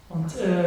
Und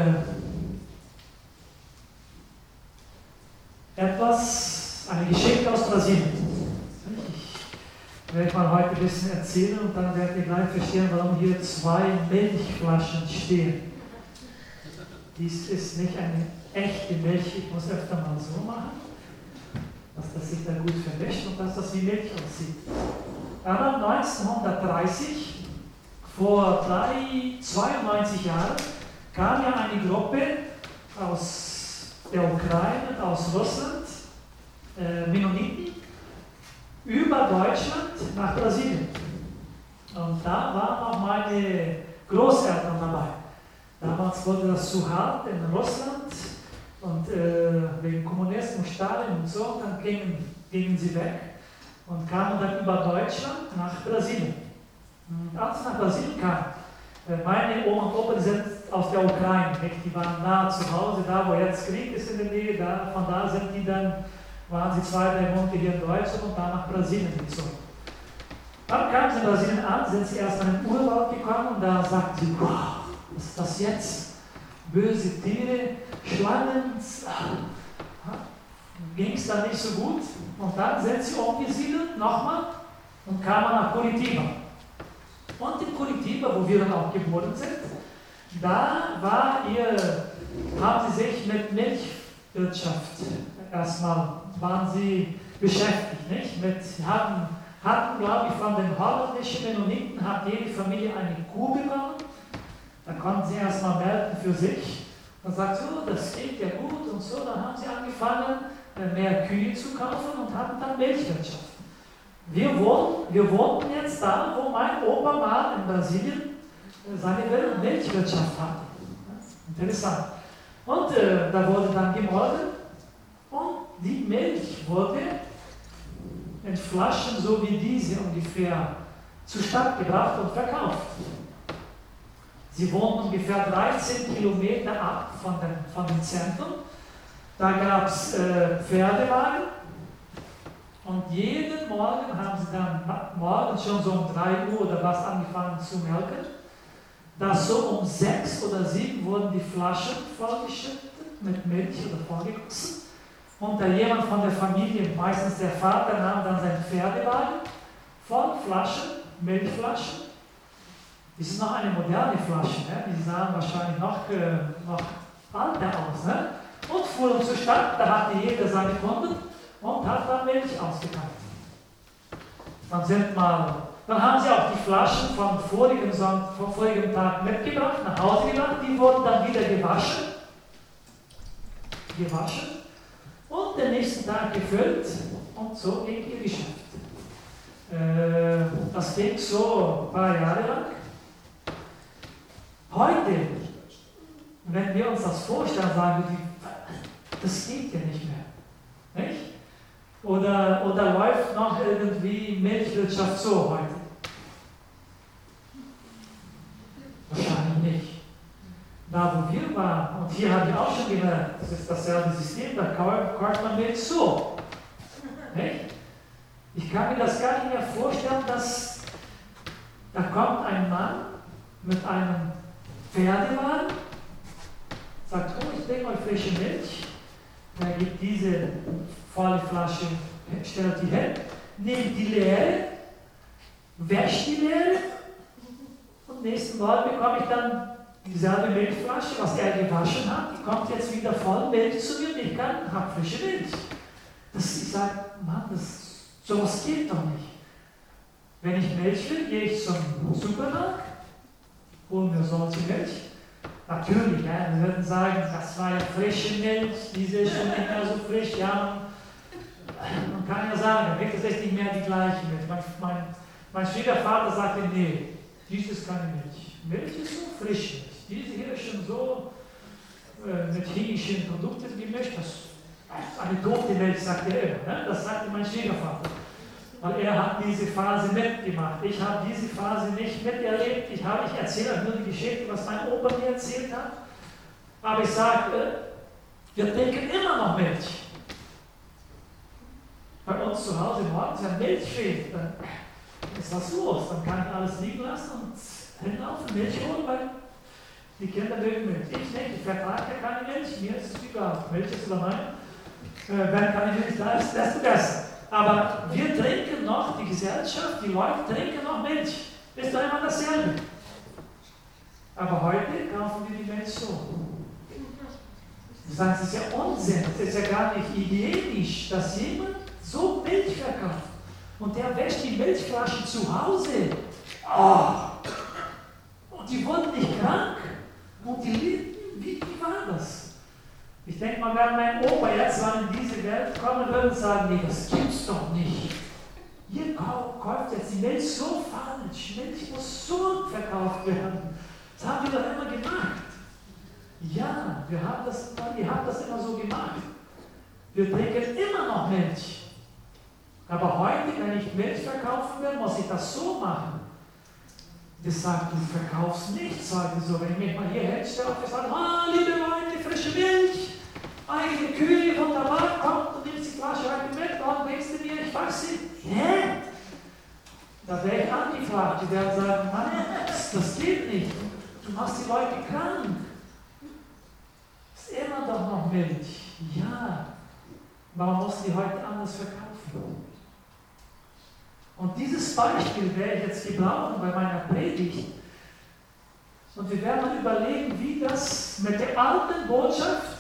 eine Geschichte aus Brasilien. Ich werde mal heute ein bisschen erzählen und dann werdet ihr gleich verstehen, warum hier 2 Milchflaschen stehen. Dies ist nicht eine echte Milch, ich muss öfter mal so machen, dass das sich da gut vermischt und dass das wie Milch aussieht. Aber 1930, vor 92 Jahren, kam ja eine Gruppe aus der Ukraine und aus Russland, Mennoniten, über Deutschland nach Brasilien. Und da waren auch meine Großeltern dabei. Damals wurde das zu hart in Russland und wegen Kommunismus, Stalin und so, dann gingen sie weg und kamen dann über Deutschland nach Brasilien. Und als sie nach Brasilien kamen, meine Oma und Opa, die sind aus der Ukraine, nicht? Die waren nah zu Hause, da wo jetzt Krieg ist in der Nähe, von da sind die dann, waren sie 2-3 Monate hier in Deutschland und dann nach Brasilien gezogen. Dann kamen sie in Brasilien an, sind sie erst in den Urwald gekommen und da sagten sie, wow, was ist das jetzt? Böse Tiere, Schlangen, ging es dann nicht so gut. Und dann sind sie umgesiedelt, nochmal, und kamen nach Curitiba. Und in Curitiba, wo wir dann auch geboren sind, da haben sie sich mit Milchwirtschaft waren sie beschäftigt, nicht? Hatten, glaube ich, von den holländischen Mennoniten, hat jede Familie eine Kuh bekommen. Dann konnten sie erstmal melden für sich. Dann sagt sie, oh, das geht ja gut und so. Dann haben sie angefangen, mehr Kühe zu kaufen und hatten dann Milchwirtschaft. Wir wohnten jetzt da, wo mein Opa mal in Brasilien seine Milchwirtschaft hatte. Interessant. Und da wurde dann gemolken und die Milch wurde in Flaschen, so wie diese ungefähr, zur Stadt gebracht und verkauft. Sie wohnten ungefähr 13 Kilometer ab von dem Zentrum. Da gab es Pferdewagen und jeden Morgen haben sie dann morgens schon so um 3 Uhr oder was angefangen zu melken. Dass so um 6 oder 7 wurden die Flaschen vollgeschüttet mit Milch oder vollgegossen. Und da jemand von der Familie, meistens der Vater, nahm dann seinen Pferdewagen voll Flaschen, Milchflaschen. Das ist noch eine moderne Flasche, ne? Die sahen wahrscheinlich noch alter aus. Ne? Und fuhren zur Stadt, da hatte jeder seine Kunden und hat dann Milch ausgeteilt. Dann haben sie auch die Flaschen vom vorigen Tag mitgebracht, nach Hause gebracht, die wurden dann wieder gewaschen und den nächsten Tag gefüllt und so ging ihr Geschäft. Das ging so ein paar Jahre lang. Heute, wenn wir uns das vorstellen, sagen wir, das geht ja nicht mehr. Nicht? Oder läuft noch irgendwie Milchwirtschaft so heute? Wahrscheinlich nicht. Da wo wir waren, und hier habe ich auch schon gemerkt, das ist dasselbe System, da kauft man Milch so. Nicht? Ich kann mir das gar nicht mehr vorstellen, dass da kommt ein Mann mit einem Pferdewagen, sagt, oh, ich bringe euch frische Milch. Er gibt diese volle Flasche, stellt die hin, nimmt die leere, wäscht die leere und nächsten Morgen bekomme ich dann dieselbe Milchflasche, was er gewaschen hat, die kommt jetzt wieder voll Milch zu mir und ich habe frische Milch. Ich sage, Mann, sowas geht doch nicht. Wenn ich Milch will, gehe ich zum Supermarkt, hole mir solche Milch. Natürlich, ja, wir würden sagen, das war ja frische Milch, diese ist schon nicht mehr so frisch. Ja, man kann ja sagen, das ist nicht mehr die gleiche Milch. Mein Schwiegervater sagte, nee, dies ist keine Milch. Milch ist so frisch Milch. Diese hier ist schon so mit chemischen Produkten gemischt. Das ist eine tote Milch, sagt er immer. Ne? Das sagte mein Schwiegervater. Weil er hat diese Phase mitgemacht. Ich habe diese Phase nicht miterlebt. Ich erzähle euch nur die Geschichte, was mein Opa mir erzählt hat. Aber ich sage, wir trinken immer noch Milch. Bei uns zu Hause morgens, wenn Milch fehlt, dann ist was los. Dann kann ich alles liegen lassen und hinlaufen, Milch holen, weil Die Kinder mögen Milch. Ich nicht, ich vertrage ja keine Milch, mir ist es egal. Milch ist oder nein. Wenn keine Milch da ist, desto besser. Aber wir trinken noch, die Gesellschaft, die Leute trinken noch Milch. Ist doch immer dasselbe. Aber heute kaufen wir die Milch so. Du sagst, das ist ja Unsinn, das ist ja gar nicht hygienisch, dass jemand so Milch verkauft. Und der wäscht die Milchflasche zu Hause. Oh. Und die wurden nicht krank. Und die lebten, wie war das? Ich denke mal, wenn mein Opa jetzt mal in diese Welt kommen würde und sagen, nee, das gibt's doch nicht. Ihr kauft jetzt die Milch so falsch. Milch muss so verkauft werden. Das haben wir doch immer gemacht. Ja, ihr habt das immer so gemacht. Wir trinken immer noch Milch. Aber heute, wenn ich Milch verkaufen will, muss ich das so machen. Das sagt, du verkaufst nichts heute so. Wenn ich mich mal hier hinstelle und sage, liebe Leute, frische Milch, eigene Kühe, wunderbar, kommt und nimmst die Flasche heute mit, dann bringst du mir, ich weiß nicht. Hä? Da wäre ich angefragt. Die werden sagen, Mann, das geht nicht. Du machst die Leute krank. Ist immer doch noch Milch. Ja. Warum muss die heute anders verkaufen? Und dieses Beispiel werde ich jetzt gebrauchen bei meiner Predigt. Und wir werden mal überlegen, wie das mit der alten Botschaft,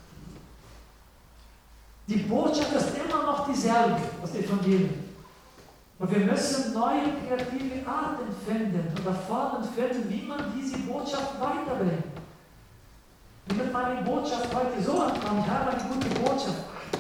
die Botschaft ist immer noch dieselbe, das Evangelium. Und wir müssen neue kreative Arten finden oder Formen finden, wie man diese Botschaft weiterbringt. Wie wird meine Botschaft heute so ankommen? Ich habe eine gute Botschaft.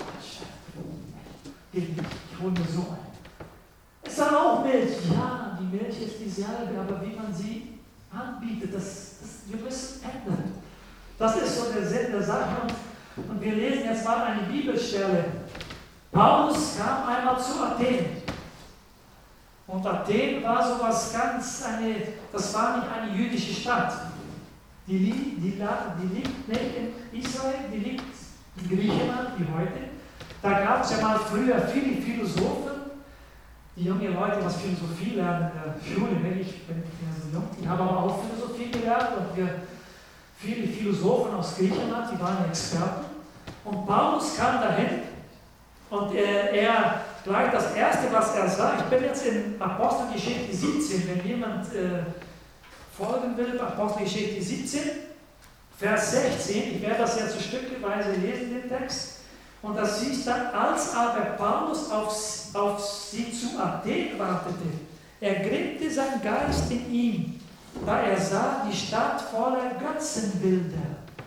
Ich hole mir so ein. Es ist auch Milch. Ja, die Milch ist dieselbe, aber wie man sie anbietet, wir müssen ändern. Das ist so der Sinn der Sache. Und wir lesen jetzt mal eine Bibelstelle. Paulus kam einmal zu Athen. Und Athen war sowas das war nicht eine jüdische Stadt. Die liegt nicht in Israel, die liegt in Griechenland, wie heute. Da gab es ja mal früher viele Philosophen, die jungen Leute, was Philosophie lernen in der Schule, ich bin nicht mehr so jung, die haben aber auch Philosophie gelernt und viele Philosophen aus Griechenland, die waren Experten. Und Paulus kam dahin und er gleich das Erste, was er sagt, ich bin jetzt in Apostelgeschichte 17, wenn jemand folgen will, Apostelgeschichte 17, Vers 16, ich werde das jetzt so stückweise lesen, den Text. Und das hieß dann, als aber Paulus auf sie zu Athen wartete, ergrimmte sein Geist in ihm, da er sah die Stadt voller Götzenbilder.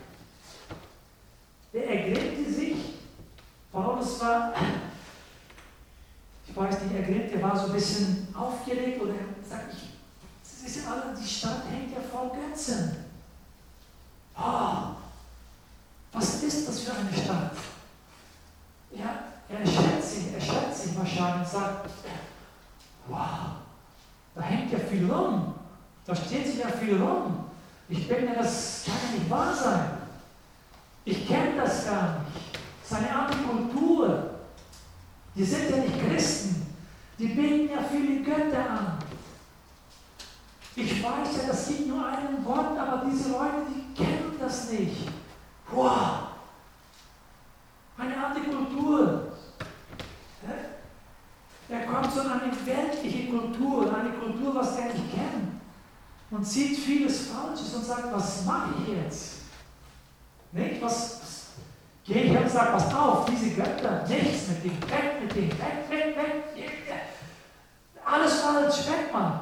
Er ergrimmte sich. Paulus war, ich weiß nicht, ergrimmt, er war so ein bisschen aufgeregt oder er sagt, Sie wissen alle, die Stadt hängt ja voll Götzen. Oh, was ist das für eine Stadt? Ja, er erschreckt sich wahrscheinlich und sagt, wow, da hängt ja viel rum, da steht sich ja viel rum. Ich denke, das kann ja nicht wahr sein. Ich kenne das gar nicht. Das ist eine andere Kultur. Die sind ja nicht Christen. Die beten ja viele Götter an. Ich weiß ja, das gibt nur einen Gott, aber diese Leute, die kennen das nicht. Wow! Eine andere Kultur. Er kommt so in eine weltliche Kultur, eine Kultur, was er nicht kennt. Und sieht vieles Falsches und sagt, was mache ich jetzt? Nicht? Gehe ich hin und sage, pass auf, diese Götter, nichts mit dem, weg. Alles falsch, weg, Mann.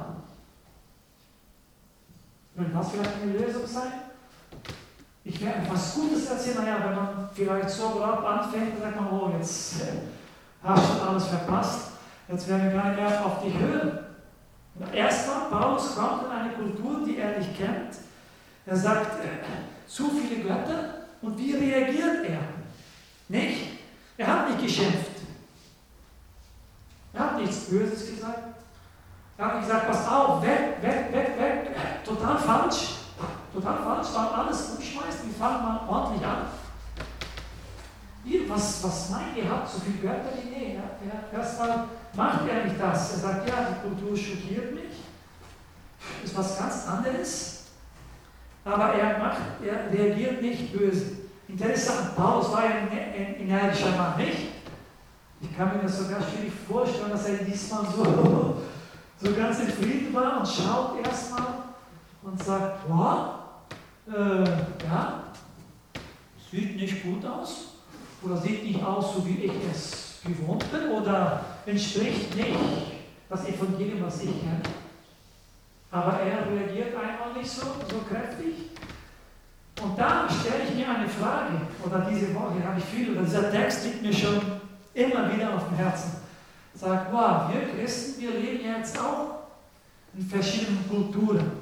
Würde das vielleicht eine Lösung sein? Ich werde etwas Gutes erzählen, wenn man vielleicht so grob anfängt, dann sagt man, oh, jetzt hast du alles verpasst, jetzt werden wir gar nicht mehr auf dich hören. Erstmal, Paulus kommt in eine Kultur, die er nicht kennt. Er sagt, zu viele Götter, und wie reagiert er? Nicht? Er hat nicht geschimpft. Er hat nichts Böses gesagt. Er hat nicht gesagt, pass auf, weg. Total falsch, weil alles umschmeißt, wir fangen mal ordentlich an. Was meint ihr, habt so viele Götter wie nee? Erstmal macht er nicht das. Er sagt, ja, die Kultur schockiert mich. Ist was ganz anderes. aber er reagiert nicht böse. Interessant, Paulus war ja ein energischer Mann, nicht? Ich kann mir das sogar schwierig vorstellen, dass er diesmal so ganz in Frieden war und schaut erstmal und sagt, wow, ja, sieht nicht gut aus oder sieht nicht aus, so wie ich es gewohnt bin oder entspricht nicht das Evangelium, was ich kenne. Aber er reagiert einmal nicht so kräftig. Und da stelle ich mir eine Frage, oder diese Woche habe ich viel, oder dieser Text liegt mir schon immer wieder auf dem Herzen. Sagt, wow, wir Christen, wir leben jetzt auch in verschiedenen Kulturen.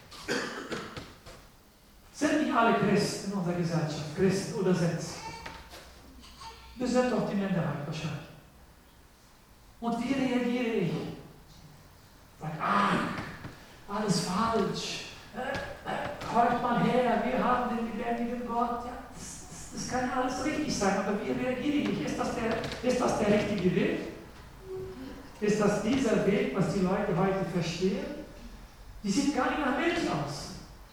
Sind nicht alle Christen in unserer Gesellschaft, Christen oder sind's? Wir sind doch die Minderheit wahrscheinlich. Und wie reagiere ich? Sag, alles falsch. Hört mal her, wir haben den lebendigen Gott. Ja, das kann ja alles richtig sein, aber wie reagiere ich? Ist das der richtige Weg? Ist das dieser Weg, was die Leute heute verstehen? Die sieht gar nicht nach Milch aus.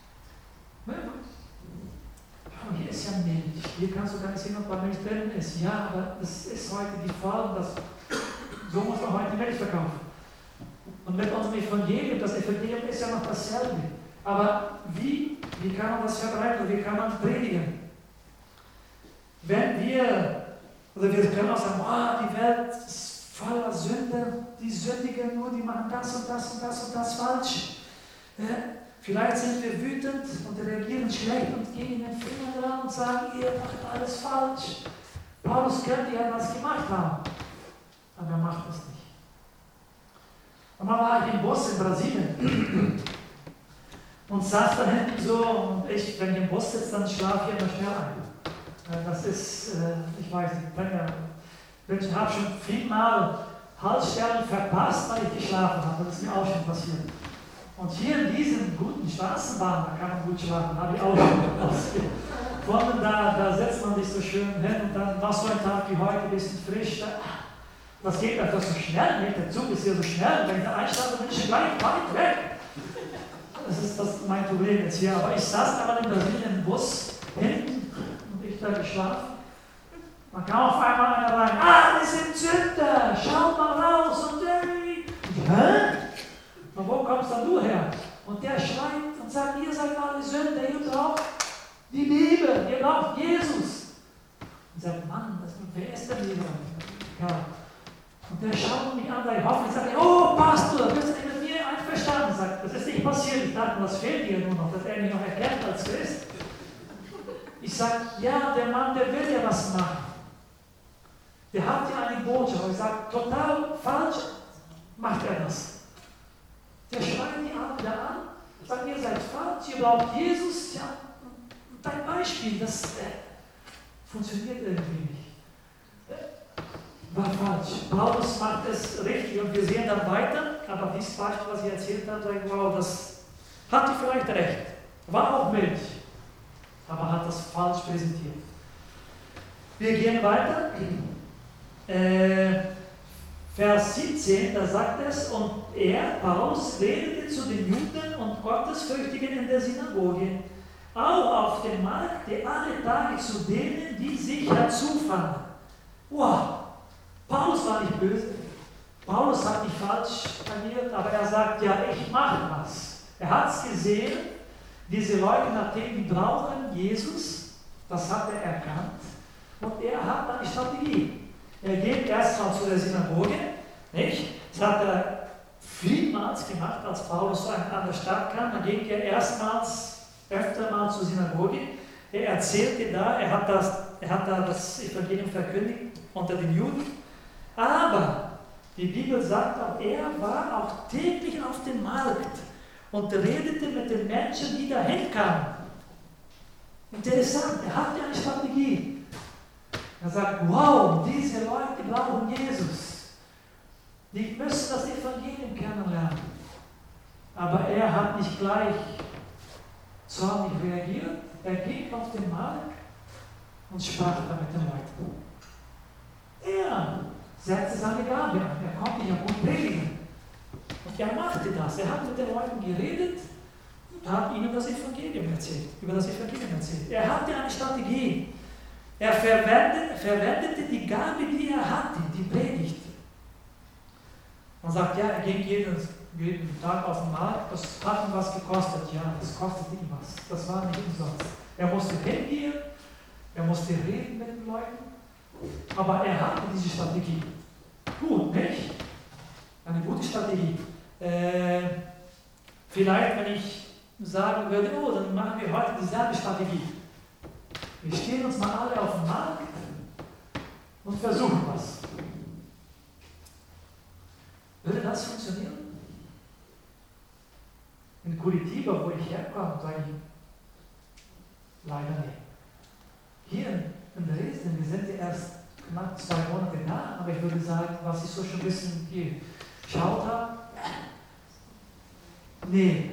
Oh, hier ist ja Milch. Hier kannst du gar nicht sehen, ob da Milch drin ist. Ja, aber das ist heute die Form, so muss man heute Milch verkaufen. Und mit unserem Evangelium, das Evangelium ist ja noch dasselbe. Aber wie kann man das verbreiten? Wie kann man predigen? Wenn wir können auch sagen, die Welt ist voller Sünde, die sündigen nur, die machen das und das und das und das falsch. Vielleicht sind wir wütend und reagieren schlecht und gehen den Finger dran und sagen, ihr macht alles falsch. Paulus könnte ja das gemacht haben, aber er macht es nicht. Einmal war ich im Bus in Brasilien und saß da hinten so, und wenn ich im Bus sitze, dann schlafe ich immer schnell ein. Das ist, ich weiß nicht, ich habe schon vielmal Halsstellen verpasst, weil ich geschlafen habe. Das ist mir auch schon passiert. Und hier in diesen guten Straßenbahnen, da kann man gut schlafen, habe ich auch schon ausgefunden. Da setzt man sich so schön hin und dann war so ein Tag wie heute, ein bisschen frisch. Das geht einfach so schnell, nicht? Der Zug ist hier so schnell, wenn ich da einsteige, bin ich gleich weit weg. Das ist mein Problem jetzt hier. Aber ich saß einmal in Brasilien im Bus hinten und ich da geschlafen. Dann kam auf einmal einer rein, das sind Sünder, schaut mal raus und hä? Und wo kommst dann du her? Und der schreit und sagt, ihr seid alle Sünder, ihr braucht die Bibel, ihr braucht Jesus. Und sagt, Mann, wer ist denn dieser? Ja. Und der schaut mich an, ich hoffe, ich sage, oh Pastor, bist du mit mir einverstanden? Sagt, das ist nicht passiert, ich dachte, das fehlt dir nur noch, dass er mich noch erkennt als Christ. Ich sage, ja, der Mann, der will ja was machen. Der hat ja eine Botschaft. Ich sage, total falsch macht er das. Der schreit die alle an, sagt, ihr seid falsch, ihr braucht Jesus. Ja, dein Beispiel, das funktioniert irgendwie nicht. War falsch. Paulus macht es richtig und wir sehen dann weiter, aber dieses Beispiel, was ich erzählt habe, wow, das hatte vielleicht recht. War auch Milch, aber hat das falsch präsentiert. Wir gehen weiter. Vers 17, da sagt es, und Paulus, redete zu den Juden und Gottesfürchtigen in der Synagoge, auch auf dem Markt, alle Tage zu denen, die sich herzufanden. Wow, Paulus war nicht böse, Paulus hat nicht falsch agiert, aber er sagt, ja, ich mache was. Er hat es gesehen, diese Leute, nachdem die brauchen Jesus, das hat er erkannt, und er hat eine Strategie. Er geht erstmal zu der Synagoge, nicht? Das hat er vielmals gemacht, als Paulus an der Stadt kam. Dann ging er öfter mal zur Synagoge. Er erzählte da, er hat da das Evangelium verkündigt unter den Juden. Aber die Bibel sagt auch, er war auch täglich auf dem Markt und redete mit den Menschen, die dahin kamen. Interessant, er hatte eine Strategie. Er sagt, wow, diese Leute brauchen Jesus. Die müssen das Evangelium kennenlernen. Aber er hat nicht gleich zornig reagiert. Er ging auf den Markt und sprach da mit den Leuten. Er setzte seine Gabe an. Er konnte ja gut predigen. Und er machte das. Er hat mit den Leuten geredet und hat ihnen das Evangelium erzählt, über das Evangelium erzählt. Er hatte eine Strategie. Er verwendete die Gabe, die er hatte, die Predigt. Man sagt, ja, er ging jeden Tag auf den Markt, das hat ihm was gekostet. Ja, das kostete ihm was. Das war nicht umsonst. Er musste hingehen, er musste reden mit den Leuten, aber er hatte diese Strategie. Gut, nicht? Eine gute Strategie. Vielleicht, wenn ich sagen würde, oh, dann machen wir heute dieselbe Strategie. Wir stehen uns mal alle auf dem Markt und versuchen was. Würde das funktionieren? In Curitiba, wo ich herkomme, sage ich, leider nicht. Hier in Dresden, wir sind ja erst knapp 2 Monate da, aber ich würde sagen, was ich so schon ein bisschen geschaut habe, nee.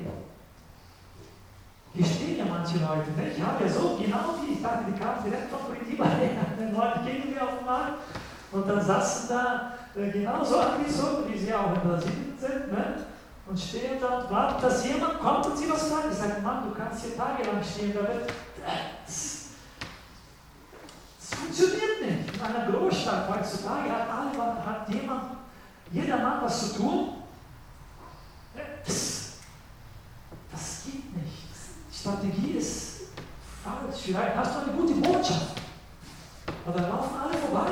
Hier stehen ja manche Leute, ne? Ich habe ja so, genau wie ich dachte, die kamen direkt von Curitiba her, die Leute gingen mir auf den Markt und dann saßen da genauso angezogen, wie sie auch in Brasilien sind, ne? Und stehen da und warten, dass jemand kommt und sie was sagt. Ich sage, Mann, du kannst hier tagelang stehen, das funktioniert nicht. In einer Großstadt heutzutage hat jeder Mann was zu tun. Das geht nicht. Die Strategie ist falsch. Vielleicht hast du eine gute Botschaft. Aber dann laufen alle vorbei.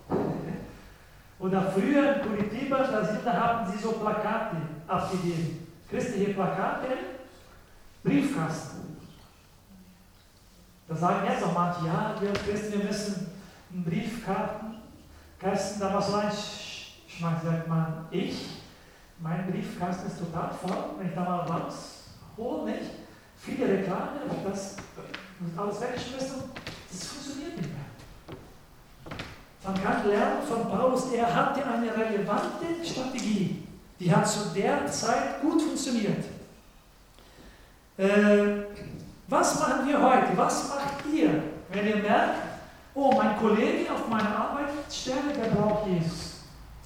Oder früher in Curitiba, da hatten sie so Plakate abgegeben. Christliche Plakate, Briefkasten. Da sagen jetzt auch manche, ja, wir Christen, wir müssen einen Briefkasten da was reinschmeißen. Sagt man, mein Briefkasten ist total voll, wenn ich da mal raushole, nicht? Viele Reklame, das wird alles weggeschmissen, das funktioniert nicht mehr. Man kann lernen von Paulus, er hatte eine relevante Strategie. Die hat zu der Zeit gut funktioniert. Was machen wir heute? Was macht ihr, wenn ihr merkt, oh, mein Kollege auf meiner Arbeitsstelle, der braucht Jesus?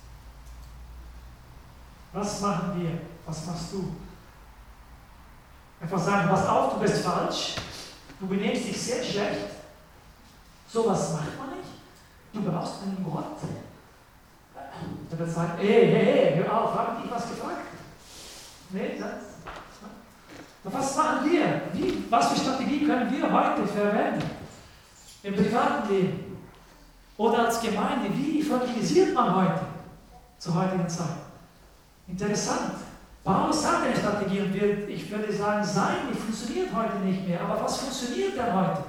Was machen wir? Was machst du? Einfach sagen, pass auf, du bist falsch, du benimmst dich sehr schlecht. Sowas macht man nicht. Du brauchst einen Gott. Der wird sagen, hey, hör auf, habe ich dich was gefragt? Nee, was machen wir? Was für Strategie können wir heute verwenden? Im privaten Leben? Oder als Gemeinde? Wie evangelisiert man heute? Zur heutigen Zeit? Interessant. Paulus hat eine Strategie und ich würde sagen, seine funktioniert heute nicht mehr. Aber was funktioniert denn heute?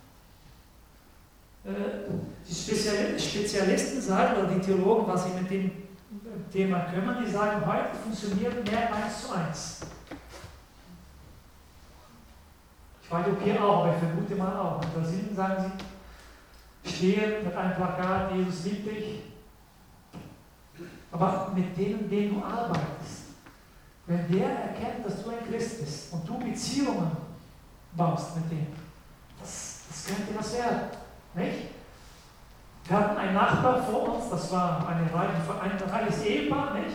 Die Spezialisten sagen, oder die Theologen, was sich mit dem Thema kümmern, die sagen, heute funktioniert mehr 1:1. Ich weiß okay auch, aber ich vermute mal auch. In Brasilien sagen sie, stehe mit einem Plakat, Jesus liebt dich. Aber mit denen du arbeitest, wenn der erkennt, dass du ein Christ bist und du Beziehungen baust mit dem, das könnte was werden. Nicht? Wir hatten einen Nachbar vor uns, das war ein reiches Ehepaar, nicht?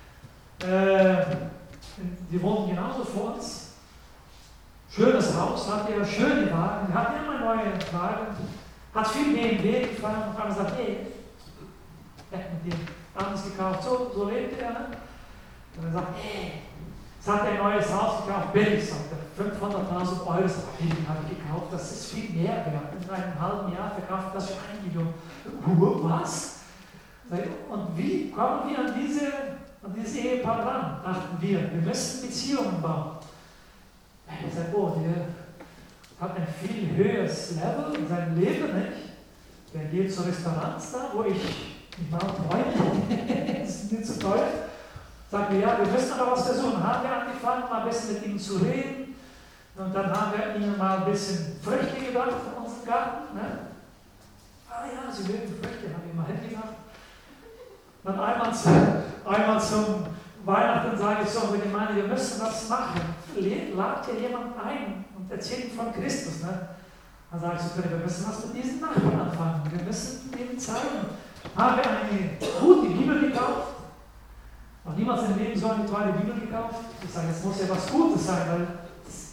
Die wohnten genauso vor uns. Schönes Haus, hat er schöne Wagen, hat immer neue Wagen, hat viel BMW gefahren und haben gesagt, hey, weg mit dem, alles gekauft, so lebte er. Ne? Und er sagt, hey, jetzt hat er ein neues Haus gekauft, billig, sagt er, 500.000 €, habe ich gekauft, das ist viel mehr wert. In einem halben Jahr verkauft das für 1 Million. Was? Und wie kommen wir an dieses Ehepaar ran, dachten wir. Wir müssen Beziehungen bauen. Er sagt, oh, der hat ein viel höheres Level in seinem Leben, nicht? Der geht zu Restaurants da, wo ich mich mal freue, das ist nicht so teuer. Sagt mir, ja, wir müssen aber was versuchen. Haben wir angefangen, mal ein bisschen mit ihm zu reden. Und dann haben wir ihnen mal ein bisschen Früchte gebracht von unserem Garten. Ne? Ah ja, sie mögen Früchte, haben wir mal hingebracht. Dann einmal zum Weihnachten sage ich so, in der Gemeinde, wir müssen was machen. Lad hier jemanden ein und erzählt von Christus. Ne? Dann sage ich so, wir müssen was mit diesen Nachbarn anfangen. Wir müssen ihnen zeigen. Haben wir eine gute Bibel gekauft. Noch niemals im Leben so eine tolle Bibel gekauft. Ich sage, es muss ja was Gutes sein, weil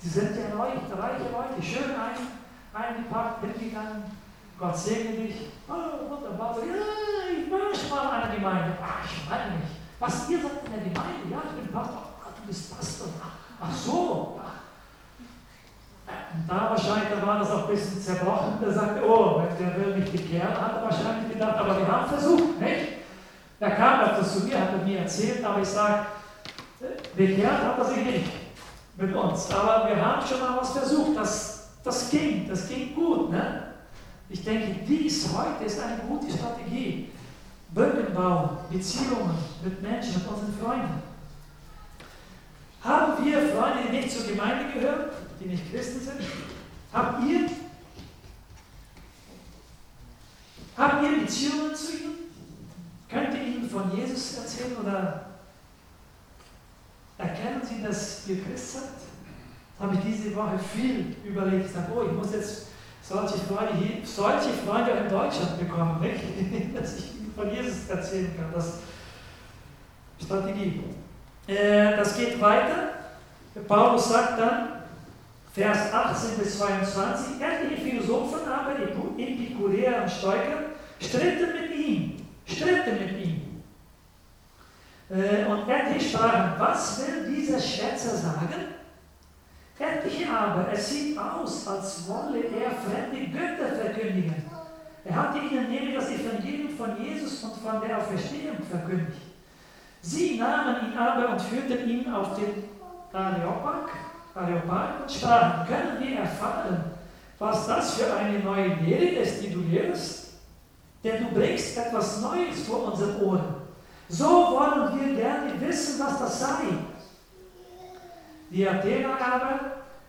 Sie sind ja reiche Leute, schön eingepackt, hingegangen, Gott segne dich. Oh, wunderbar. Ja, ich war schon mal in einer Gemeinde. Ach, ich meine nicht. Was, ihr seid in der Gemeinde? Ja, ich bin Pastor. Ach, du bist Pastor. Ach so. Und da wahrscheinlich, da war das auch ein bisschen zerbrochen. Da sagte, oh, der will mich bekehren, hat er wahrscheinlich gedacht, aber wir haben versucht, nicht? Er kam öfters zu mir, hat er mir erzählt, aber ich sage, bekehrt hat er sich nicht mit uns. Aber wir haben schon mal was versucht, das ging gut. Ne? Ich denke, dies heute ist eine gute Strategie. Brücken bauen, Beziehungen mit Menschen, mit unseren Freunden. Haben wir Freunde, die nicht zur Gemeinde gehören, die nicht Christen sind? Habt ihr Beziehungen zu ihnen? Könnt ihr ihnen von Jesus erzählen oder erkennen sie, dass ihr Christ seid? Das habe ich diese Woche viel überlegt. Ich sage, oh, ich muss jetzt solche Freunde in Deutschland bekommen, nicht? Dass ich ihnen von Jesus erzählen kann. Das ist Strategie. Das geht weiter. Paulus sagt dann, Vers 18 bis 22, etliche Philosophen aber, Epikureer und Stoiker, stritten mit ihm. Und etliche sprachen, was will dieser Schwätzer sagen? Etliche aber, es sieht aus, als wolle er fremde Götter verkündigen. Er hatte ihnen nämlich das Evangelium von Jesus und von der Auferstehung verkündigt. Sie nahmen ihn aber und führten ihn auf den Areopag und sprachen, können wir erfahren, was das für eine neue Lehre ist, die du lehrst? Denn du bringst etwas Neues vor unseren Ohren. So wollen wir gerne wissen, was das sei. Die Athener aber,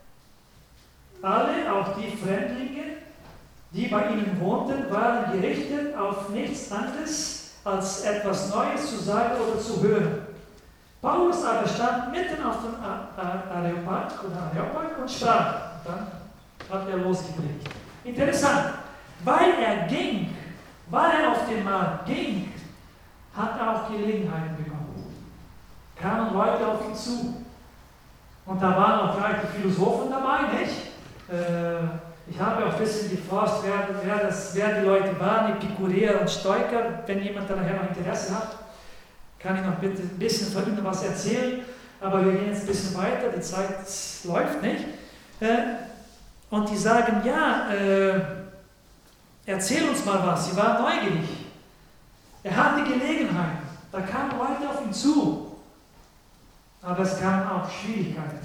alle, auch die Fremdlinge, die bei ihnen wohnten, waren gerichtet auf nichts anderes, als etwas Neues zu sagen oder zu hören. Paulus aber stand mitten auf dem Areopag und sprach. Dann hat er losgepredigt. Interessant, weil er auf den Markt ging, hat er auch Gelegenheiten bekommen. Kamen Leute auf ihn zu. Und da waren auch gleich die Philosophen dabei, nicht? Ich habe auch ein bisschen geforscht, wer die Leute waren, Epikureer und Stoiker. Wenn jemand da nachher noch Interesse hat, kann ich noch bitte ein bisschen von Ihnen was erzählen. Aber wir gehen jetzt ein bisschen weiter, die Zeit läuft, nicht? Und die sagen, ja, erzähl uns mal was. Sie waren neugierig. Er hatte Gelegenheit. Da kamen Leute auf ihn zu. Aber es kamen auch Schwierigkeiten.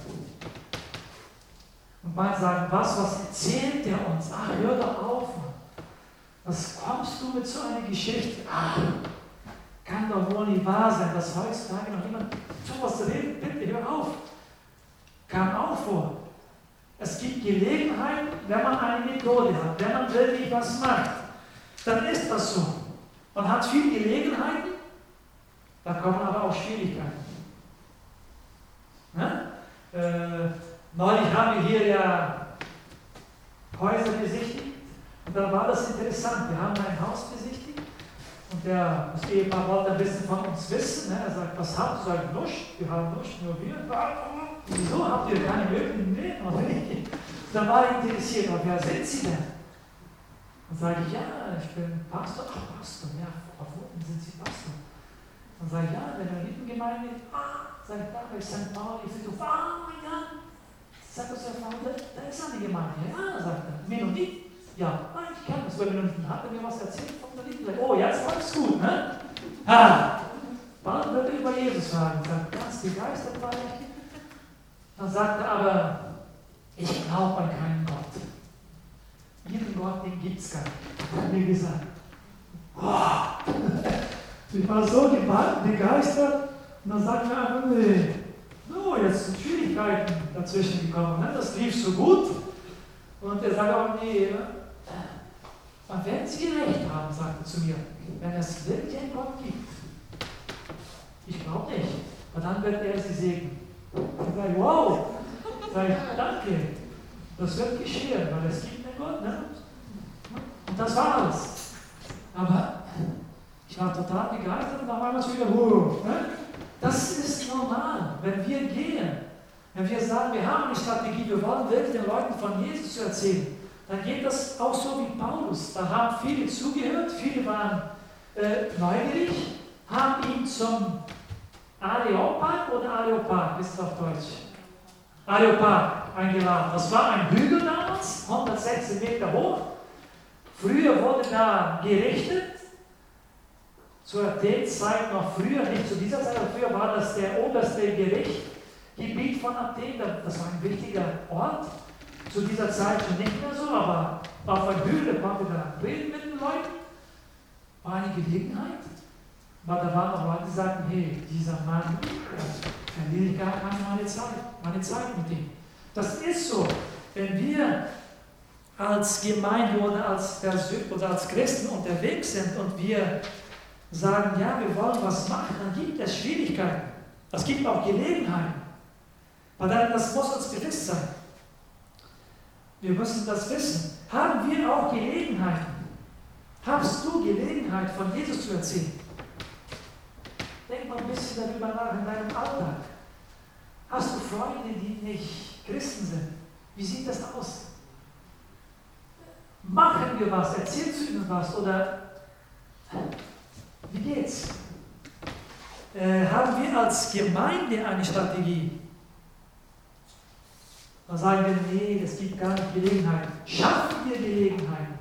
Und manche sagen, was erzählt der uns? Ach, hör doch auf. Was kommst du mit so einer Geschichte? Ach, kann doch wohl nicht wahr sein, dass heutzutage noch jemand sowas redet. Bitte, hör auf. Kam auch vor. Es gibt Gelegenheiten, wenn man eine Methode hat, wenn man wirklich was macht, dann ist das so. Man hat viele Gelegenheiten, da kommen aber auch Schwierigkeiten. Ne? Neulich haben wir hier ja Häuser besichtigt und da war das interessant. Wir haben ein Haus besichtigt und das Ehepaar wollte ein bisschen von uns wissen. Ne? Er sagt, was habt ihr? Sagt, nichts, wir haben nichts, nur wir. Wieso habt ihr keine Möglichkeiten mehr? Oder nicht? Da war ich interessiert, aber wer sind Sie denn? Dann sage ich, ja, ich bin Pastor. Ach, Pastor, ja, auf wo sind Sie Pastor? Dann sage ich, ja, in der Gemeinde. Sag ich, da bei St. Pauli. Ich sage, ja. Sagt das der Frau, da ist eine Gemeinde. Ja, sagt er. Mennoniten? Ja, ich kenne das. Bei Mennoniten hat er mir was erzählt von Mennoniten. Oh, jetzt war es gut, ne? Bald wird er über Jesus fragen. Sagt, ganz begeistert war ich. Dann sagt er aber, ich glaube an keinen Gott. Ihren Gott, den gibt es gar nicht. Hat er mir gesagt. Ich war so begeistert. Und dann sagt er einfach, nee. So, jetzt sind Schwierigkeiten dazwischen gekommen. Ne? Das lief so gut. Und er sagt auch, nee, dann werden Sie recht haben, sagt er zu mir, wenn es wirklich einen Gott gibt. Ich glaube nicht. Und dann wird er Sie segnen. Ich sage, wow. Sag ich, danke. Das wird geschehen, weil es gibt einen Gott. Ne? Und das war alles. Aber ich war total begeistert und dann war es wieder, ne? Das ist normal, wenn wir gehen. Wenn wir sagen, wir haben eine Strategie, wir wollen wirklich den Leuten von Jesus zu erzählen, dann geht das auch so wie Paulus. Da haben viele zugehört, viele waren neugierig, haben ihn zum Areopag oder Areopag, ist es auf Deutsch? Areopag eingeladen. Das war ein Hügel damals, 116 Meter hoch. Früher wurde da gerichtet, zur Athen-Zeit noch früher, nicht zu dieser Zeit, aber früher war das der oberste Gerichtsgebiet von Athen. Das war ein wichtiger Ort. Zu dieser Zeit schon nicht mehr so, aber auf einem Hügel konnte da reden mit den Leuten. War eine Gelegenheit. Aber da waren auch Leute, die sagten, hey, dieser Mann, verliere ich gar keine meine Zeit mit ihm. Das ist so. Wenn wir als Gemeinde oder als Christen unterwegs sind und wir sagen, ja, wir wollen was machen, dann gibt es Schwierigkeiten. Es gibt auch Gelegenheiten. Aber das muss uns bewusst sein. Wir müssen das wissen. Haben wir auch Gelegenheiten? Hast du Gelegenheit, von Jesus zu erzählen? Denk mal ein bisschen darüber nach in deinem Alltag. Hast du Freunde, die nicht Christen sind? Wie sieht das aus? Machen wir was? Erzählst du ihnen was? Oder wie geht's? Haben wir als Gemeinde eine Strategie? Da sagen wir, nee, es gibt gar nicht Gelegenheit. Schaffen wir Gelegenheiten?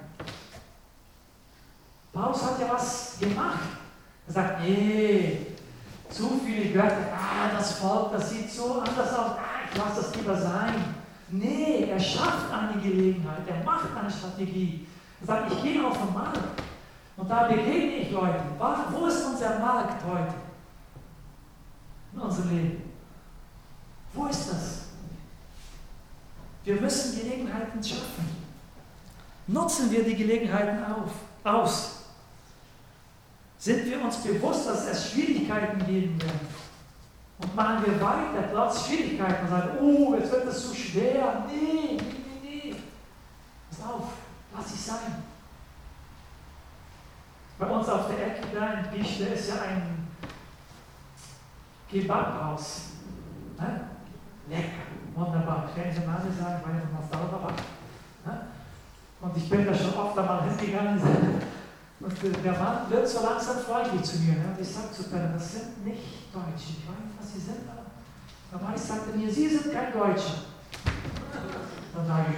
Paulus hat ja was gemacht. Er sagt, nee, zu viele Götter, das Volk, das sieht so anders aus, ich lasse das lieber sein. Nee, er schafft eine Gelegenheit, er macht eine Strategie. Er sagt, ich gehe auf den Markt und da begegne ich Leute. Wo ist unser Markt heute? In unserem Leben. Wo ist das? Wir müssen Gelegenheiten schaffen. Nutzen wir die Gelegenheiten aus. Sind wir uns bewusst, dass es Schwierigkeiten geben wird? Und machen wir weiter, trotz Schwierigkeiten, und sagen, oh, jetzt wird das zu schwer. Nee. Pass auf, lass es sein. Bei uns auf der Ecke da in Bischle ist ja ein Kebabhaus. Ne? Lecker, wunderbar. Ich kann nicht den Namen sagen, weil ich noch sauber war. Ne? Und ich bin da schon oft einmal hingegangen. Und der Mann wird so langsam freundlich zu mir. Und ich sage zu Pelle, das sind nicht Deutsche. Ich weiß nicht, was sie sind. Aber Mann sagte mir, Sie sind kein Deutscher. Dann sage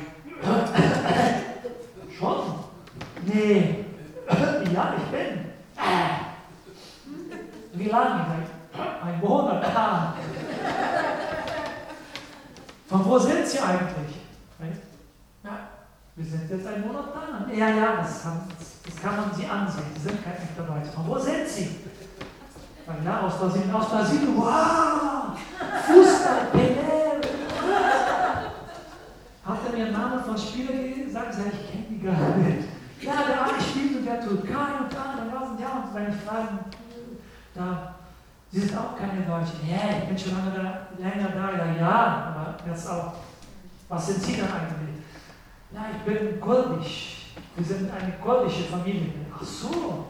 ich, schon? Nee. Ja, ich bin. Wie lange? Ein Monat. Von wo sind Sie eigentlich? Ja, wir sind jetzt einen Monat da. Ja, das kann man Sie ansehen. Sie sind kein echter Deutscher. Von wo sind Sie? Ja, aus Brasilien. Wow! Fußball, Pelé. Hat er mir einen Namen von Spielern gesagt? Ich kenne die gar nicht. Ja, der eine spielt und der Türkei und da. Und wenn ich frage, Sie sind auch keine Deutschen. Ja, ich bin schon länger da. Ja, aber jetzt auch. Was sind Sie denn eigentlich? Ja, ich bin kurdisch. Wir sind eine kurdische Familie. Ach so.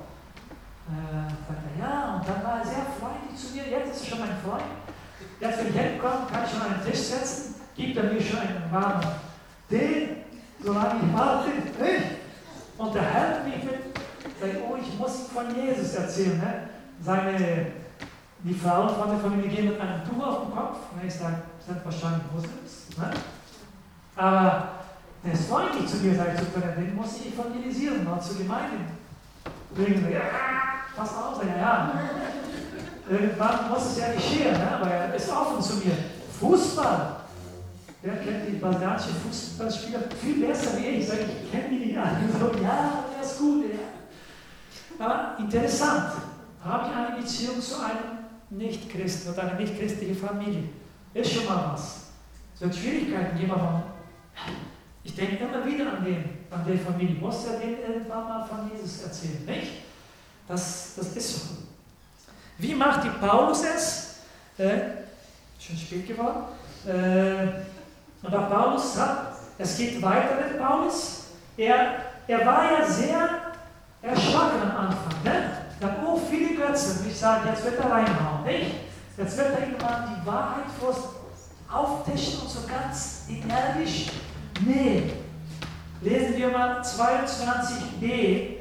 Ja, und dann war er sehr freundlich zu mir. Jetzt ist er schon mein Freund. Jetzt, wenn ich hinkomme, kann ich schon an den Tisch setzen. Gibt er mir schon einen warmen Tee, solange ich warte. Und er hält mich mit. Sagt, oh, ich muss von Jesus erzählen. Ne? Die Frauen von der Familie gehen mit einem Tuch auf den Kopf. Ich sage, das sind wahrscheinlich Muslims. Ne? Aber der ist freundlich zu mir, sage ich zu können, den muss ich evangelisieren, mal zur Gemeinde bringen. Ja, pass auf, ja. Irgendwann muss es ja geschehen, ne? Aber er ist offen zu mir. Fußball. Wer kennt die brasilianischen Fußballspieler viel besser wie ich? Sag ich kenne die nicht alle. So, ja, der ist gut. Ja. Aber interessant. Habe ich eine Beziehung zu einem Nicht-Christen oder einer nicht-christlichen Familie? Ist schon mal was. Es wird Schwierigkeiten geben, aber ich denke immer wieder an die Familie. Ich muss ja denen irgendwann mal von Jesus erzählen, nicht? Das ist so. Wie macht die Paulus es? Schon spät geworden. Und auch Paulus es geht weiter mit Paulus. Er war ja sehr erschrocken am Anfang. Ne? Da haben auch viele Götzen. Ich sage, jetzt wird er reinhauen, nicht? Jetzt wird er irgendwann die Wahrheit auftischen und so ganz energisch? Nee. Lesen wir mal 22b.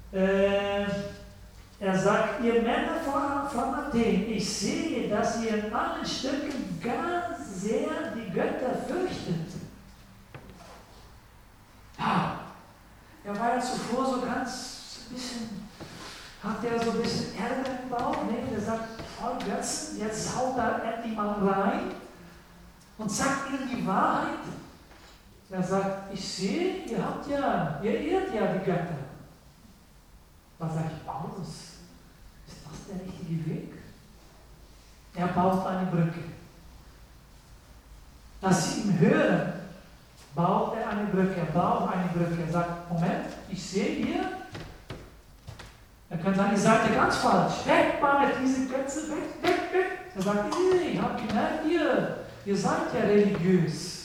Er sagt, ihr Männer von Athen, ich sehe, dass ihr in allen Stücken gar sehr die Götter fürchtet. Ja, er war ja zuvor so ganz ein bisschen, hat er so ein bisschen Ärger im Bauch, ne? Und er sagt, voll Götzen, jetzt haut da endlich mal rein und sagt ihnen die Wahrheit. Er sagt, ich sehe, ihr ehrt ja die Götter. Da sage ich, Paulus, ist das der richtige Weg? Er baut eine Brücke. Dass sie ihn hören, baut er eine Brücke. Er baut eine Brücke. Er sagt, Moment, ich sehe hier. Er könnte sagen, ihr seid ja ganz falsch. Weg mal mit diesen Götzen, weg. Er sagt, ich habe gemerkt, ihr seid ja religiös.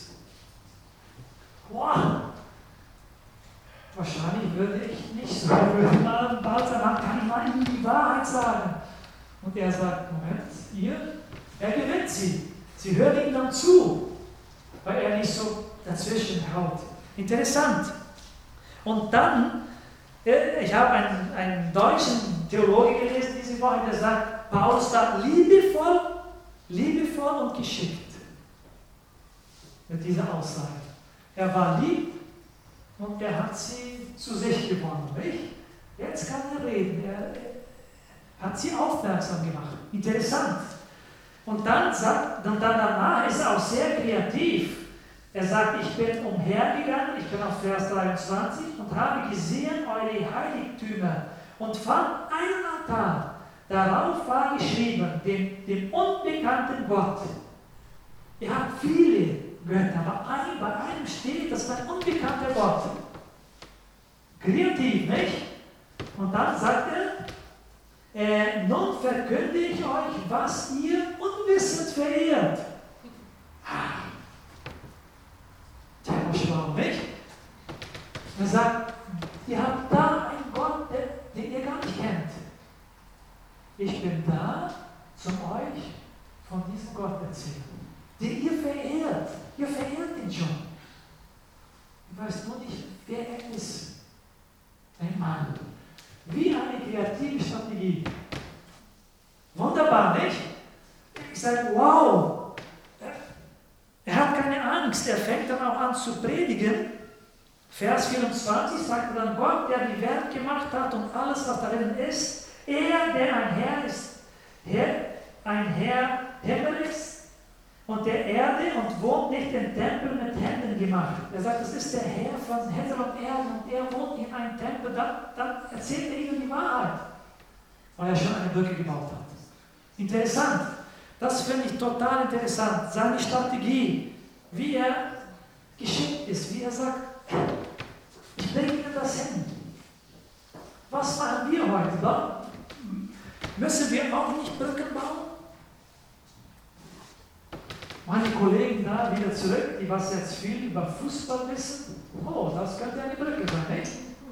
Wow. Wahrscheinlich würde ich nicht so, bald danach kann ich mal Ihnen die Wahrheit sagen. Und er sagt, Moment, er gewinnt sie. Sie hören ihm dann zu, weil er nicht so dazwischen haut. Interessant. Und dann, ich habe einen deutschen Theologe gelesen diese Woche, der sagt, Paulus da liebevoll und geschickt. Mit dieser Aussage. Er war lieb und er hat sie zu sich gewonnen. Nicht? Jetzt kann er reden. Er hat sie aufmerksam gemacht. Interessant. Und dann danach ist er auch sehr kreativ. Er sagt, ich bin umhergegangen, ich bin auf Vers 23, und habe gesehen eure Heiligtümer und fand einen Altar. Darauf war geschrieben, dem unbekannten Gott. Ihr habt viele Götter, aber bei einem steht, das ist ein unbekannter Gott. Kreativ, nicht? Und dann sagt er, nun verkünde ich euch, was ihr unwissend verehrt. Der schlau, nicht? Er sagt, ihr habt da einen Gott, den ihr gar nicht kennt. Ich bin da, zum euch von diesem Gott erzählen, den ihr verehrt. Ihr verehrt ihn schon. Ihr weißt nur nicht, wer er ist. Ein Mann. Wie eine kreative Strategie. Wunderbar, nicht? Ich sage, wow. Er hat keine Angst. Er fängt dann auch an zu predigen. Vers 24 sagt er dann, Gott, der die Welt gemacht hat und alles, was darin ist, er, der ein Herr ist, ein Herr Himmel ist, und der Erde und wohnt nicht in Tempeln mit Händen gemacht. Er sagt, das ist der Herr von Himmel und Erde und er wohnt in einem Tempel. Dann erzählt er ihnen die Wahrheit, weil er schon eine Brücke gebaut hat. Interessant. Das finde ich total interessant. Seine Strategie, wie er geschickt ist, wie er sagt, ich bringe Ihnen das hin. Was machen wir heute? Dann müssen wir auch nicht Brücken bauen? Meine Kollegen da wieder zurück, die was jetzt viel über Fußball wissen, das könnte eine Brücke sein, nicht?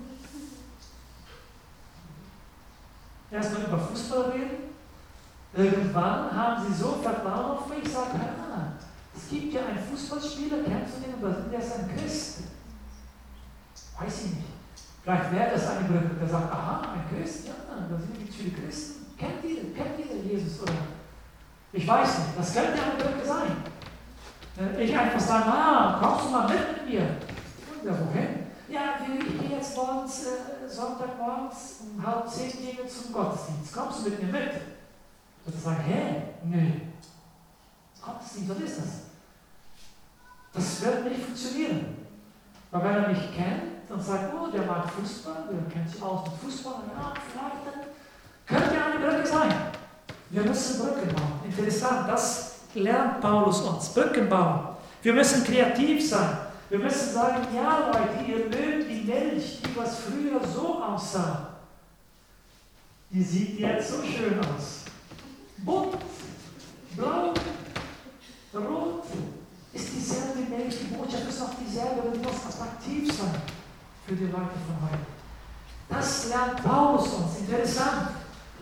Erstmal über Fußball reden. Irgendwann haben sie so Vertrauen auf mich, sagen, es gibt ja einen Fußballspieler, kennst du den? Der ist ein Christ. Weiß ich nicht. Vielleicht wäre das eine Brücke, der sagt, ein Christ, ja, da sind viele Christen. Kennt ihr Jesus oder? Ich weiß nicht, das könnte eine Brücke sein. Ich einfach sagen, kommst du mal mit mir? Ja, wohin? Ja, ich gehe jetzt morgens, Sonntagmorgens um 9:30 gehen wir zum Gottesdienst. Kommst du mit mir mit? Und ich sage, nee. Gottesdienst, was ist das? Das wird nicht funktionieren. Weil wenn er mich kennt und sagt, der mag Fußball, der kennt sich aus mit Fußball, vielleicht dann könnte ja eine Brücke sein. Wir müssen Brücken bauen. Interessant, das lernt Paulus uns. Brücken bauen. Wir müssen kreativ sein. Wir müssen sagen, ja Leute, ihr mögt die Milch, die was früher so aussah. Die sieht jetzt so schön aus. Bunt, blau, rot, ist dieselbe Milch. Die Botschaft ist noch dieselbe, aber die muss attraktiv sein für die Leute von heute. Das lernt Paulus uns. Interessant.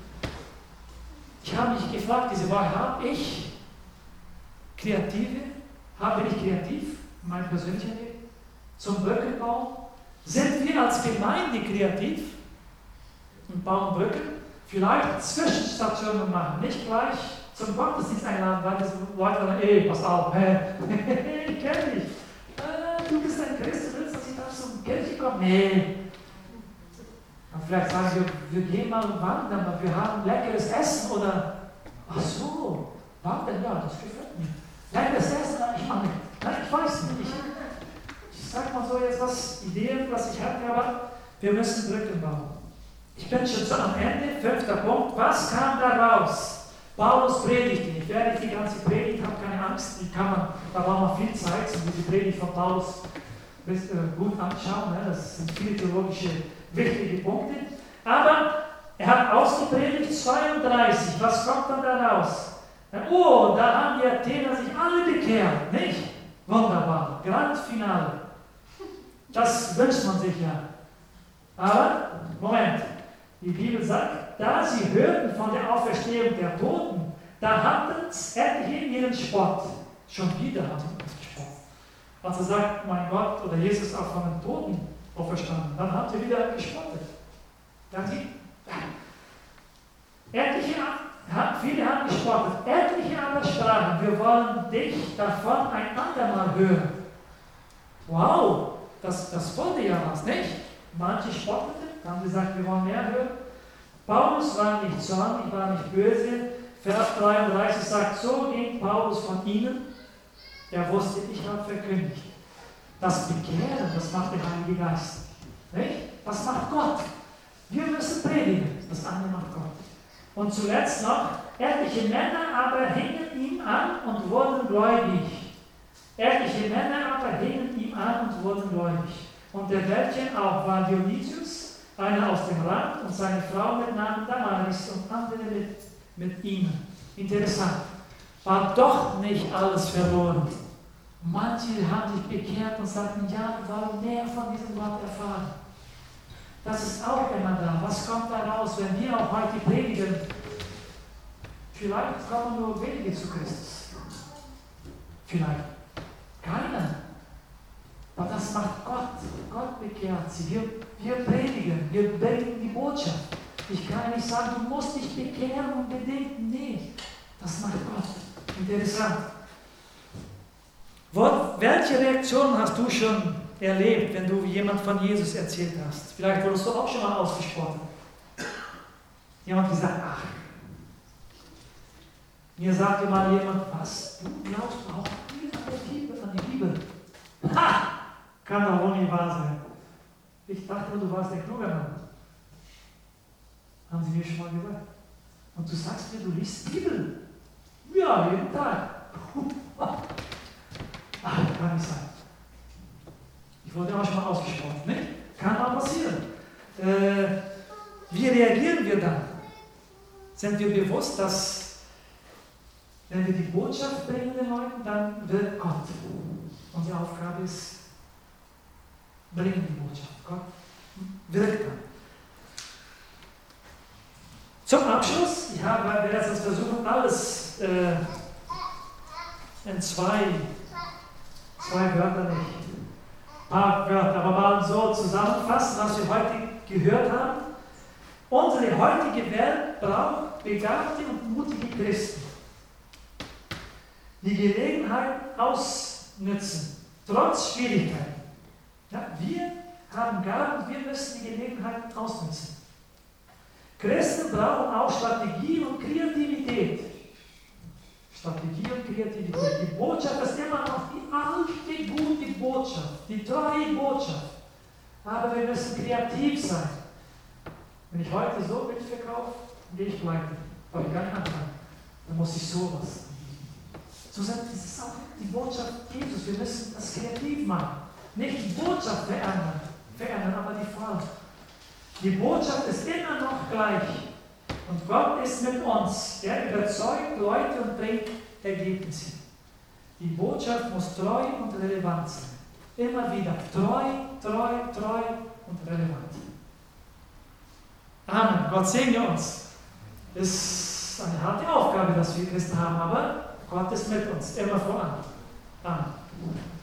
Ich habe mich gefragt, diese Woche, habe ich kreative Bin ich kreativ, mein persönlicher Leben, zum Brückenbau? Sind wir als Gemeinde kreativ und bauen Brücken? Vielleicht Zwischenstationen machen, nicht gleich zum Gottesdienst einladen, weil diese Leute sagen, pass auf, ich kenne dich. Du bist ein Christ, du willst, dass ich da zum Kirche komme? Nee. Und vielleicht sagen wir gehen mal wandern, aber wir haben leckeres Essen oder, ach so, wandern, ja, das gefällt mir. Leckeres Essen, ich mache nicht. Nein, ich weiß nicht. Ich sag mal so jetzt was, Ideen, was ich hatte, aber wir müssen Brücken bauen. Ich bin schon so am Ende, 5. Punkt. Was kam da raus? Paulus predigte. Ich werde nicht die ganze Predigt, habe keine Angst. Da war mal viel Zeit, um diese Predigt von Paulus gut anschauen. Ne? Das sind viele theologische, wichtige Punkte. Aber er hat ausgepredigt 32. Was kommt dann da raus? Oh, da haben die Athener sich alle bekehrt, nicht? Wunderbar, Grand Finale. Das wünscht man sich ja. Aber, Moment, die Bibel sagt, da sie hörten von der Auferstehung der Toten, da hatten es etliche in ihren Spott. Schon wieder hatten sie Spott. Als er sagt, mein Gott, oder Jesus ist auch von den Toten auferstanden, dann hat er wieder gespottet. Viele haben gespottet, etliche aber sprachen, wir wollen dich davon ein andermal hören. Wow, das wollte ja was, nicht? Manche spotteten, haben gesagt, wir wollen mehr hören. Paulus war nicht zornig, war nicht böse. Vers 33 sagt, so ging Paulus von ihnen. Er wusste, ich habe verkündigt. Das Bekehren, das macht der Heilige Geist. Nicht? Das macht Gott. Wir müssen predigen, das andere macht Gott. Und zuletzt noch, etliche Männer aber hingen ihm an und wurden gläubig. Etliche Männer aber hingen ihm an und wurden gläubig. Unter welchen auch war Dionysius, einer aus dem Land, und seine Frau mit Namen Damaris und andere mit ihnen. Interessant. War doch nicht alles verloren. Manche haben sich bekehrt und sagten, ja, wir wollen mehr von diesem Gott erfahren. Das ist auch immer da. Was kommt da raus, wenn wir auch heute predigen? Vielleicht kommen nur wenige zu Christus. Vielleicht keiner. Aber das macht Gott. Gott bekehrt sie. Wir predigen, wir bringen die Botschaft. Ich kann nicht sagen, du musst dich bekehren unbedingt. Nee, das macht Gott. Interessant. Welche Reaktionen hast du schon erlebt, wenn du jemand von Jesus erzählt hast? Vielleicht wurdest du auch schon mal ausgesprochen. Jemand gesagt, ach, mir sagte mal jemand, was, du glaubst auch an die Bibel? Ha! Kann doch wohl nicht wahr sein. Ich dachte, du warst der kluge Mann. Haben sie mir schon mal gesagt. Und du sagst mir, du liest die Bibel. Ja, jeden Tag. Ach, kann nicht sein. Ich wurde auch schon mal ausgesprochen, nicht? Kann mal passieren. Wie reagieren wir dann? Sind wir bewusst, dass, wenn wir die Botschaft bringen den Leuten, dann wirkt Gott. Unsere Aufgabe ist, bringen die Botschaft. Gott wirkt dann. Zum Abschluss, ich werde jetzt versuchen, alles in zwei Wörter nicht. Ein paar Wörter, aber mal so zusammenfassen, was wir heute gehört haben. Unsere heutige Welt braucht begabte und mutige Christen, die Gelegenheit ausnützen, trotz Schwierigkeiten. Ja, wir haben Gaben und wir müssen die Gelegenheit ausnützen. Christen brauchen auch Strategie und Kreativität. Strategie und Kreativität. Die Botschaft ist immer noch die alte, gute Botschaft, die treue Botschaft. Aber wir müssen kreativ sein. Wenn ich heute so mitverkaufe, gehe ich pleite. Habe ich gar nicht anfangen. Dann muss ich sowas anbieten. So sagt es ist auch die Botschaft Jesus. Wir müssen das kreativ machen. Nicht die Botschaft verändern, aber die Form. Die Botschaft ist immer noch gleich. Und Gott ist mit uns. Er überzeugt Leute und bringt Ergebnisse. Die Botschaft muss treu und relevant sein. Immer wieder. Treu und relevant. Amen. Gott segne uns. Es ist eine harte Aufgabe, dass wir Christen haben, aber Gott ist mit uns. Immer voran. Amen.